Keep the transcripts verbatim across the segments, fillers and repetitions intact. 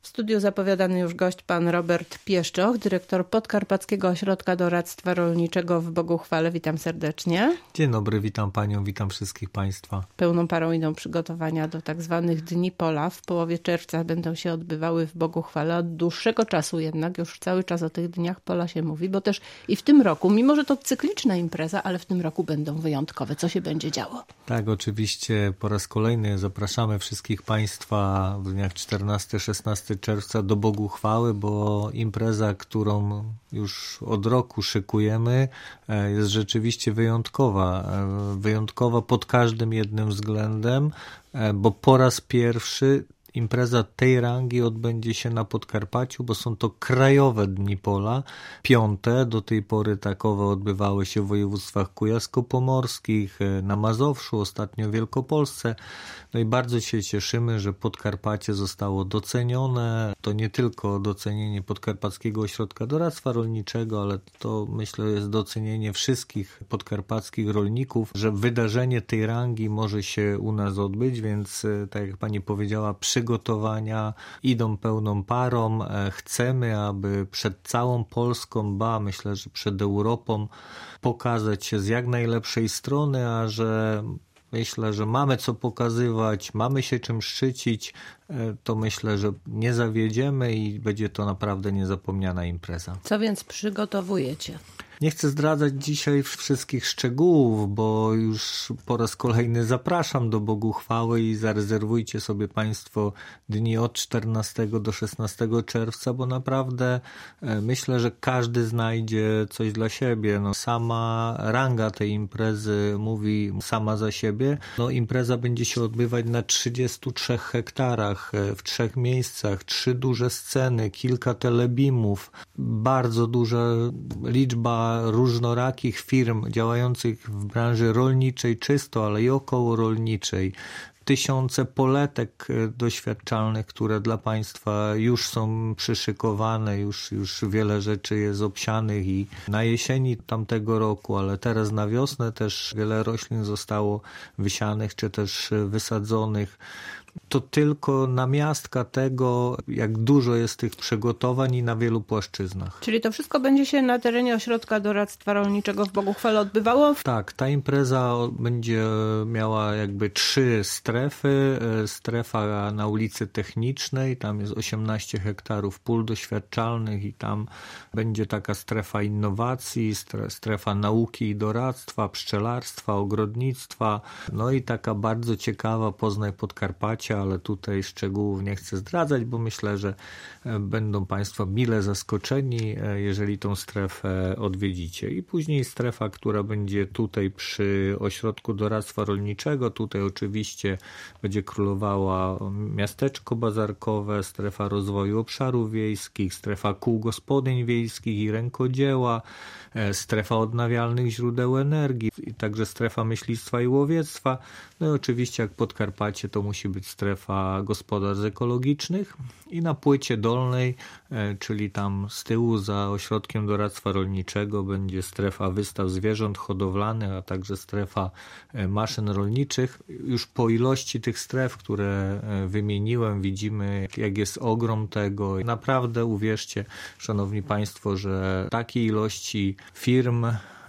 W studiu zapowiadany już gość pan Robert Pieszczoch, dyrektor Podkarpackiego Ośrodka Doradztwa Rolniczego w Boguchwale. Witam serdecznie. Dzień dobry, witam panią, witam wszystkich państwa. Pełną parą idą przygotowania do tak zwanych Dni Pola. W połowie czerwca będą się odbywały w Boguchwale. Od dłuższego czasu jednak, już cały czas o tych Dniach Pola się mówi, bo też i w tym roku, mimo że to cykliczna impreza, ale w tym roku będą wyjątkowe. Co się będzie działo? Tak, oczywiście po raz kolejny zapraszamy wszystkich państwa w dniach czternastego szesnastego czerwca do Boguchwały, bo impreza, którą już od roku szykujemy, jest rzeczywiście wyjątkowa. Wyjątkowa pod każdym jednym względem, bo po raz pierwszy impreza tej rangi odbędzie się na Podkarpaciu, bo są to krajowe Dni Pola, piąte. Do tej pory takowe odbywały się w województwach kujawsko-pomorskich, na Mazowszu, ostatnio w Wielkopolsce. No i bardzo się cieszymy, że Podkarpacie zostało docenione. To nie tylko docenienie Podkarpackiego Ośrodka Doradztwa Rolniczego, ale to myślę jest docenienie wszystkich podkarpackich rolników, że wydarzenie tej rangi może się u nas odbyć, więc tak jak pani powiedziała, przygotowania idą pełną parą. Chcemy, aby przed całą Polską, ba, myślę, że przed Europą pokazać się z jak najlepszej strony, a że myślę, że mamy co pokazywać, mamy się czym szczycić, to myślę, że nie zawiedziemy i będzie to naprawdę niezapomniana impreza. Co więc przygotowujecie? Nie chcę zdradzać dzisiaj wszystkich szczegółów, bo już po raz kolejny zapraszam do Boguchwały i zarezerwujcie sobie państwo dni od czternastego do szesnastego czerwca, bo naprawdę myślę, że każdy znajdzie coś dla siebie. No, sama ranga tej imprezy mówi sama za siebie. No, impreza będzie się odbywać na trzydziestu trzech hektarach, w trzech miejscach, trzy duże sceny, kilka telebimów, bardzo duża liczba różnorakich firm działających w branży rolniczej czysto, ale i około rolniczej. Tysiące poletek doświadczalnych, które dla państwa już są przyszykowane, już, już wiele rzeczy jest obsianych i na jesieni tamtego roku, ale teraz na wiosnę też wiele roślin zostało wysianych czy też wysadzonych. To tylko namiastka tego, jak dużo jest tych przygotowań i na wielu płaszczyznach. Czyli to wszystko będzie się na terenie Ośrodka Doradztwa Rolniczego w Boguchwale odbywało? Tak, ta impreza będzie miała jakby trzy strefy. Strefa na ulicy Technicznej, tam jest osiemnaście hektarów pól doświadczalnych i tam będzie taka strefa innowacji, strefa nauki i doradztwa, pszczelarstwa, ogrodnictwa, no i taka bardzo ciekawa Poznań Podkarpacie, ale tutaj szczegółów nie chcę zdradzać, bo myślę, że będą państwo mile zaskoczeni, jeżeli tą strefę odwiedzicie. I później strefa, która będzie tutaj przy Ośrodku Doradztwa Rolniczego. Tutaj oczywiście będzie królowała miasteczko bazarkowe, strefa rozwoju obszarów wiejskich, strefa kół gospodyń wiejskich i rękodzieła, strefa odnawialnych źródeł energii, i także strefa myślistwa i łowiectwa. No i oczywiście jak Podkarpacie to musi być strefa gospodarstw ekologicznych i na płycie dolnej, czyli tam z tyłu za Ośrodkiem Doradztwa Rolniczego będzie strefa wystaw zwierząt hodowlanych, a także strefa maszyn rolniczych. Już po ilości tych stref, które wymieniłem, widzimy jak jest ogrom tego. Naprawdę uwierzcie, szanowni państwo, że takiej ilości firm,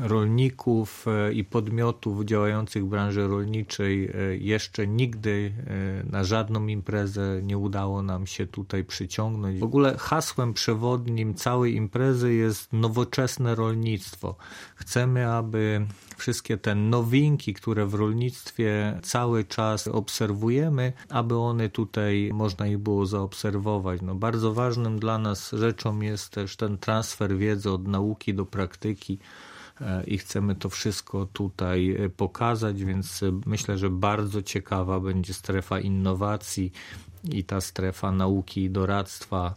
rolników i podmiotów działających w branży rolniczej jeszcze nigdy na żadną imprezę nie udało nam się tutaj przyciągnąć. W ogóle hasłem przewodnim całej imprezy jest nowoczesne rolnictwo. Chcemy, aby wszystkie te nowinki, które w rolnictwie cały czas obserwujemy, aby one tutaj można ich było zaobserwować. No, bardzo ważnym dla nas rzeczą jest też ten transfer wiedzy od nauki do praktyki. I chcemy to wszystko tutaj pokazać, więc myślę, że bardzo ciekawa będzie strefa innowacji i ta strefa nauki i doradztwa.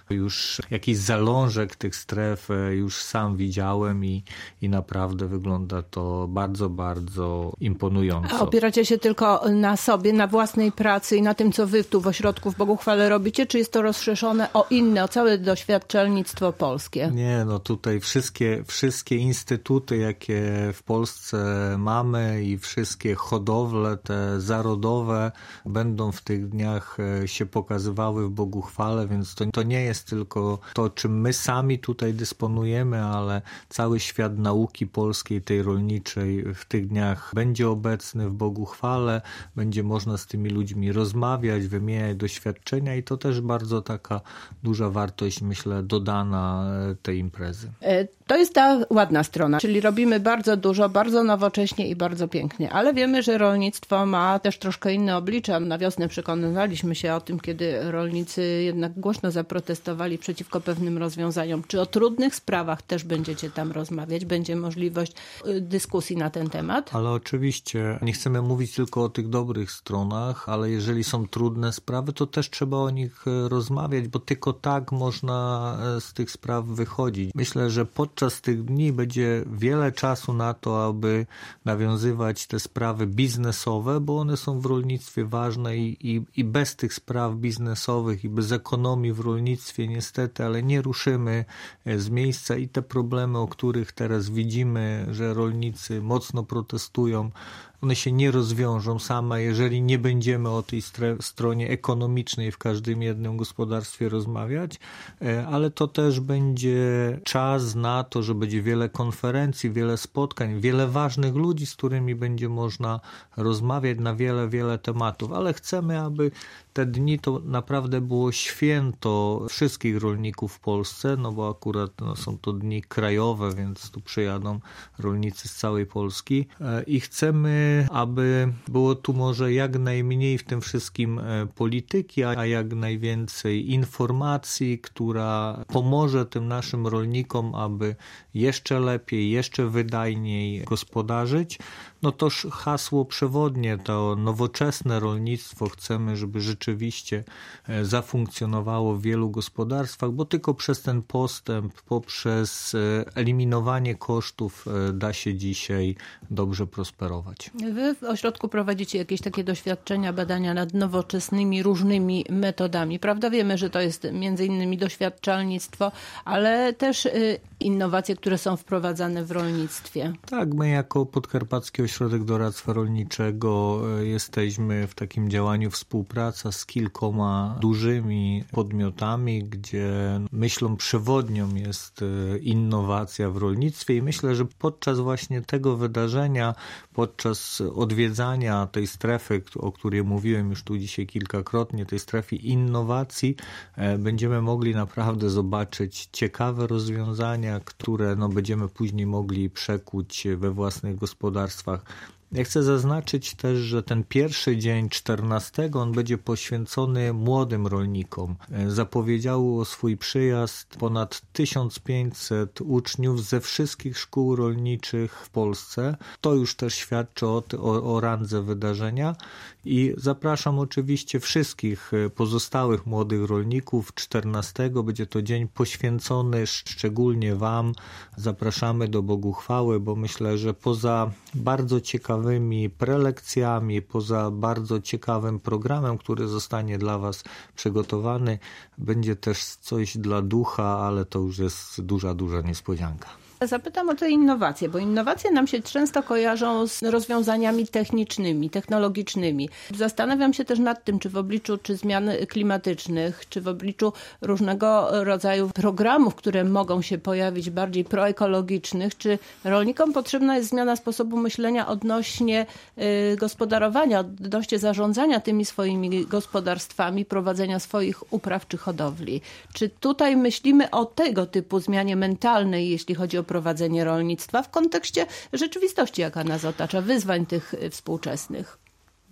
już jakiś zalążek tych stref już sam widziałem i, i naprawdę wygląda to bardzo, bardzo imponująco. A opieracie się tylko na sobie, na własnej pracy i na tym, co wy tu w ośrodku w Boguchwale robicie, czy jest to rozszerzone o inne, o całe doświadczalnictwo polskie? Nie, no tutaj wszystkie, wszystkie instytuty, jakie w Polsce mamy i wszystkie hodowle, te zarodowe, będą w tych dniach się pokazywały w Boguchwale, więc to, to nie jest tylko to, czym my sami tutaj dysponujemy, ale cały świat nauki polskiej, tej rolniczej w tych dniach będzie obecny w Boguchwale, będzie można z tymi ludźmi rozmawiać, wymieniać doświadczenia i to też bardzo taka duża wartość, myślę, dodana tej imprezy. To jest ta ładna strona, czyli robimy bardzo dużo, bardzo nowocześnie i bardzo pięknie, ale wiemy, że rolnictwo ma też troszkę inne oblicze. Na wiosnę przekonywaliśmy się o tym, kiedy rolnicy jednak głośno zaprotestowali przeciwko pewnym rozwiązaniom. Czy o trudnych sprawach też będziecie tam rozmawiać? Będzie możliwość dyskusji na ten temat? Ale oczywiście nie chcemy mówić tylko o tych dobrych stronach, ale jeżeli są trudne sprawy, to też trzeba o nich rozmawiać, bo tylko tak można z tych spraw wychodzić. Myślę, że podczas tych dni będzie wiele czasu na to, aby nawiązywać te sprawy biznesowe, bo one są w rolnictwie ważne i, i, i bez tych spraw biznesowych i bez ekonomii w rolnictwie niestety, ale nie ruszymy z miejsca i te problemy, o których teraz widzimy, że rolnicy mocno protestują, one się nie rozwiążą same, jeżeli nie będziemy o tej stronie ekonomicznej w każdym jednym gospodarstwie rozmawiać, ale to też będzie czas na to, że będzie wiele konferencji, wiele spotkań, wiele ważnych ludzi, z którymi będzie można rozmawiać na wiele, wiele tematów, ale chcemy, aby te dni to naprawdę było święto wszystkich rolników w Polsce, no bo akurat no, są to dni krajowe, więc tu przyjadą rolnicy z całej Polski i chcemy, aby było tu może jak najmniej w tym wszystkim polityki, a jak najwięcej informacji, która pomoże tym naszym rolnikom, aby jeszcze lepiej, jeszcze wydajniej gospodarzyć. No toż hasło przewodnie, to nowoczesne rolnictwo chcemy, żeby rzeczywiście zafunkcjonowało w wielu gospodarstwach, bo tylko przez ten postęp, poprzez eliminowanie kosztów da się dzisiaj dobrze prosperować. Wy w ośrodku prowadzicie jakieś takie doświadczenia, badania nad nowoczesnymi, różnymi metodami. Prawda, wiemy, że to jest między innymi doświadczalnictwo, ale też innowacje, które są wprowadzane w rolnictwie. Tak, my jako Podkarpacki Ośrodek Doradztwa Rolniczego jesteśmy w takim działaniu współpraca z kilkoma dużymi podmiotami, gdzie myślą przewodnią jest innowacja w rolnictwie i myślę, że podczas właśnie tego wydarzenia, podczas odwiedzania tej strefy, o której mówiłem już tu dzisiaj kilkakrotnie, tej strefy innowacji, będziemy mogli naprawdę zobaczyć ciekawe rozwiązania, które no, będziemy później mogli przekuć we własnych gospodarstwach. Ja chcę zaznaczyć też, że ten pierwszy dzień czternastego on będzie poświęcony młodym rolnikom. Zapowiedziało swój przyjazd ponad tysiąc pięćset uczniów ze wszystkich szkół rolniczych w Polsce. To już też świadczy o, o, o randze wydarzenia i zapraszam oczywiście wszystkich pozostałych młodych rolników. czternastego będzie to dzień poświęcony szczególnie Wam. Zapraszamy do Boguchwały, bo myślę, że poza bardzo ciekawym prelekcjami, poza bardzo ciekawym programem, który zostanie dla Was przygotowany, będzie też coś dla ducha, ale to już jest duża, duża niespodzianka. Zapytam o te innowacje, bo innowacje nam się często kojarzą z rozwiązaniami technicznymi, technologicznymi. Zastanawiam się też nad tym, czy w obliczu czy zmian klimatycznych, czy w obliczu różnego rodzaju programów, które mogą się pojawić bardziej proekologicznych, czy rolnikom potrzebna jest zmiana sposobu myślenia odnośnie y, gospodarowania, odnośnie zarządzania tymi swoimi gospodarstwami, prowadzenia swoich upraw czy hodowli. Czy tutaj myślimy o tego typu zmianie mentalnej, jeśli chodzi o prowadzenie rolnictwa w kontekście rzeczywistości, jaka nas otacza, wyzwań tych współczesnych?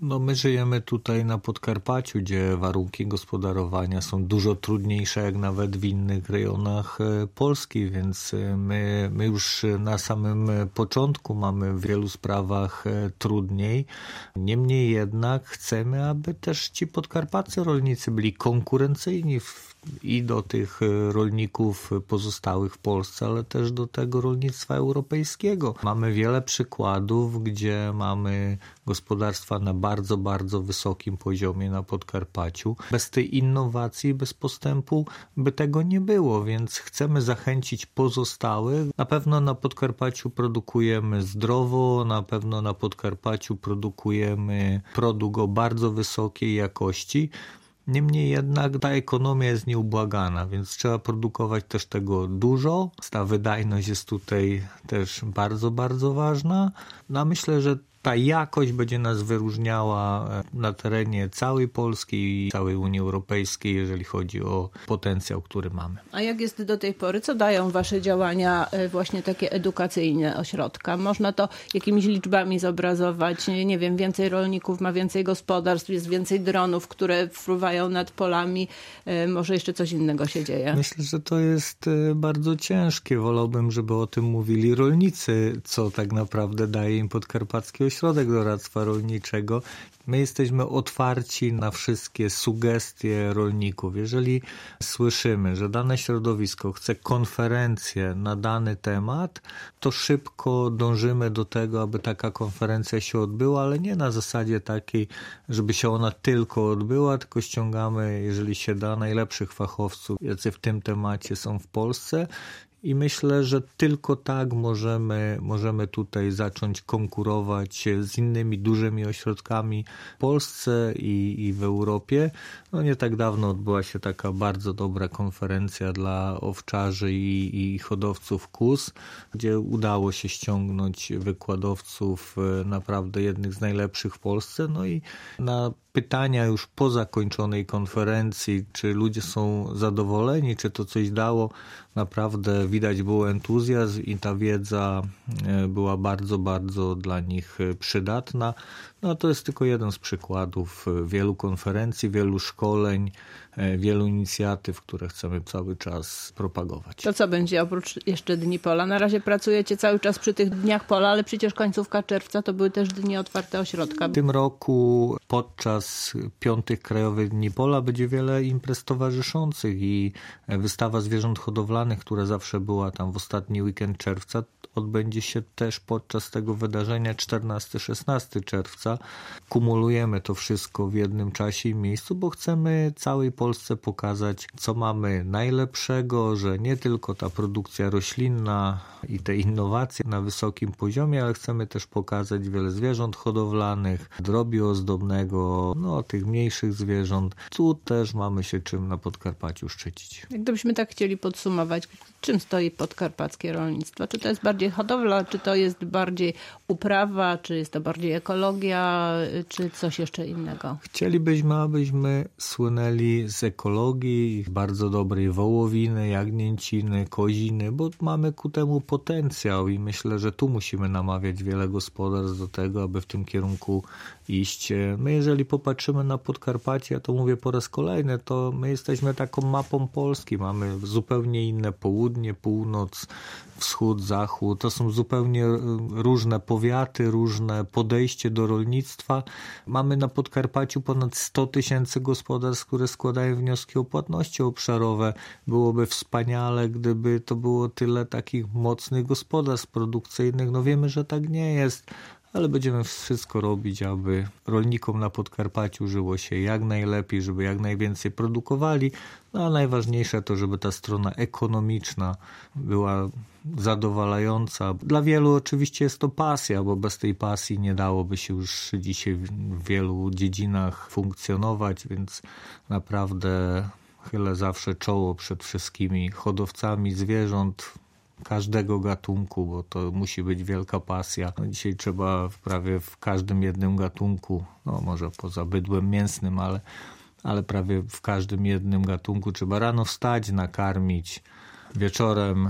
No my żyjemy tutaj na Podkarpaciu, gdzie warunki gospodarowania są dużo trudniejsze jak nawet w innych rejonach Polski, więc my, my już na samym początku mamy w wielu sprawach trudniej. Niemniej jednak chcemy, aby też ci podkarpaccy rolnicy byli konkurencyjni w i do tych rolników pozostałych w Polsce, ale też do tego rolnictwa europejskiego. Mamy wiele przykładów, gdzie mamy gospodarstwa na bardzo, bardzo wysokim poziomie na Podkarpaciu. Bez tej innowacji, bez postępu by tego nie było, więc chcemy zachęcić pozostałych. Na pewno na Podkarpaciu produkujemy zdrowo, na pewno na Podkarpaciu produkujemy produkt o bardzo wysokiej jakości. Niemniej jednak ta ekonomia jest nieubłagana, więc trzeba produkować też tego dużo. Ta wydajność jest tutaj też bardzo, bardzo ważna. No, myślę, że ta jakość będzie nas wyróżniała na terenie całej Polski i całej Unii Europejskiej, jeżeli chodzi o potencjał, który mamy. A jak jest do tej pory? Co dają wasze działania właśnie takie edukacyjne ośrodka? Można to jakimiś liczbami zobrazować? Nie wiem, więcej rolników ma więcej gospodarstw, jest więcej dronów, które fruwają nad polami. Może jeszcze coś innego się dzieje? Myślę, że to jest bardzo ciężkie. Wolałbym, żeby o tym mówili rolnicy, co tak naprawdę daje im podkarpackie Ośrodek Doradztwa Rolniczego. My jesteśmy otwarci na wszystkie sugestie rolników. Jeżeli słyszymy, że dane środowisko chce konferencję na dany temat, to szybko dążymy do tego, aby taka konferencja się odbyła, ale nie na zasadzie takiej, żeby się ona tylko odbyła, tylko ściągamy, jeżeli się da, najlepszych fachowców, jacy w tym temacie są w Polsce. I myślę, że tylko tak możemy, możemy tutaj zacząć konkurować z innymi dużymi ośrodkami w Polsce i, i w Europie. No nie tak dawno odbyła się taka bardzo dobra konferencja dla owczarzy i, i hodowców kóz, gdzie udało się ściągnąć wykładowców naprawdę jednych z najlepszych w Polsce. No i na pytania już po zakończonej konferencji, czy ludzie są zadowoleni, czy to coś dało, naprawdę widać było entuzjazm i ta wiedza była bardzo, bardzo dla nich przydatna. No to jest tylko jeden z przykładów wielu konferencji, wielu szkoleń, wielu inicjatyw, które chcemy cały czas propagować. To co będzie oprócz jeszcze Dni Pola? Na razie pracujecie cały czas przy tych Dniach Pola, ale przecież końcówka czerwca to były też Dni Otwarte Ośrodka. W tym roku podczas piątych Krajowych Dni Pola będzie wiele imprez towarzyszących i wystawa zwierząt hodowlanych, która zawsze była tam w ostatni weekend czerwca, odbędzie się też podczas tego wydarzenia czternastego szesnastego czerwca. Kumulujemy to wszystko w jednym czasie i miejscu, bo chcemy całej Polsce pokazać, co mamy najlepszego, że nie tylko ta produkcja roślinna i te innowacje na wysokim poziomie, ale chcemy też pokazać wiele zwierząt hodowlanych, drobiu ozdobnego, no tych mniejszych zwierząt. Tu też mamy się czym na Podkarpaciu szczycić. Gdybyśmy tak chcieli podsumować, czym stoi podkarpackie rolnictwo? Czy to jest bardziej hodowla, czy to jest bardziej uprawa, czy jest to bardziej ekologia, czy coś jeszcze innego? Chcielibyśmy, abyśmy słynęli z ekologii, bardzo dobrej wołowiny, jagnięciny, koziny, bo mamy ku temu potencjał i myślę, że tu musimy namawiać wiele gospodarstw do tego, aby w tym kierunku iść. My jeżeli popatrzymy na Podkarpacie, ja to mówię po raz kolejny, to my jesteśmy taką mapą Polski. Mamy zupełnie inne południe, północ, wschód, zachód. To są zupełnie różne powiaty, różne podejście do rolnictwa. Mamy na Podkarpaciu ponad sto tysięcy gospodarstw, które składają wnioski o płatności obszarowe. Byłoby wspaniale, gdyby to było tyle takich mocnych gospodarstw produkcyjnych. No wiemy, że tak nie jest, ale będziemy wszystko robić, aby rolnikom na Podkarpaciu żyło się jak najlepiej, żeby jak najwięcej produkowali, no a najważniejsze to, żeby ta strona ekonomiczna była zadowalająca. Dla wielu oczywiście jest to pasja, bo bez tej pasji nie dałoby się już dzisiaj w wielu dziedzinach funkcjonować, więc naprawdę chylę zawsze czoło przed wszystkimi hodowcami zwierząt, każdego gatunku, bo to musi być wielka pasja. No dzisiaj trzeba prawie w każdym jednym gatunku, no może poza bydłem mięsnym, ale, ale prawie w każdym jednym gatunku trzeba rano wstać, nakarmić, wieczorem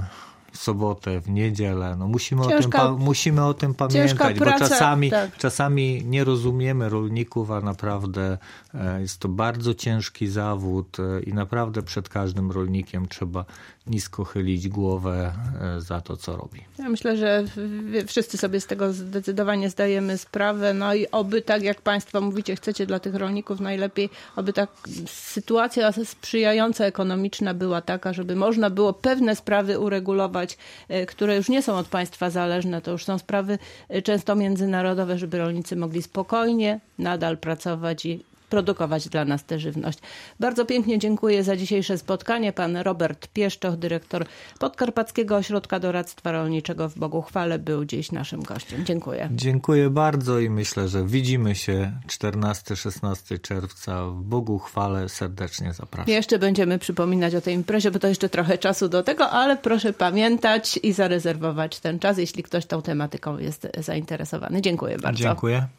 w sobotę, w niedzielę. No musimy, ciężka, o tym, musimy o tym pamiętać, bo praca, czasami, tak. czasami nie rozumiemy rolników, a naprawdę jest to bardzo ciężki zawód i naprawdę przed każdym rolnikiem trzeba nisko chylić głowę za to, co robi. Ja myślę, że wszyscy sobie z tego zdecydowanie zdajemy sprawę. No i oby, tak jak Państwo mówicie, chcecie dla tych rolników najlepiej, oby ta sytuacja sprzyjająca ekonomiczna była taka, żeby można było pewne sprawy uregulować, które już nie są od państwa zależne. To już są sprawy często międzynarodowe, żeby rolnicy mogli spokojnie nadal pracować i produkować dla nas tę żywność. Bardzo pięknie dziękuję za dzisiejsze spotkanie. Pan Robert Pieszczoch, dyrektor Podkarpackiego Ośrodka Doradztwa Rolniczego w Boguchwale, był dziś naszym gościem. Dziękuję. Dziękuję bardzo i myślę, że widzimy się czternastego szesnastego czerwca w Boguchwale. Serdecznie zapraszam. Jeszcze będziemy przypominać o tej imprezie, bo to jeszcze trochę czasu do tego, ale proszę pamiętać i zarezerwować ten czas, jeśli ktoś tą tematyką jest zainteresowany. Dziękuję bardzo. Dziękuję.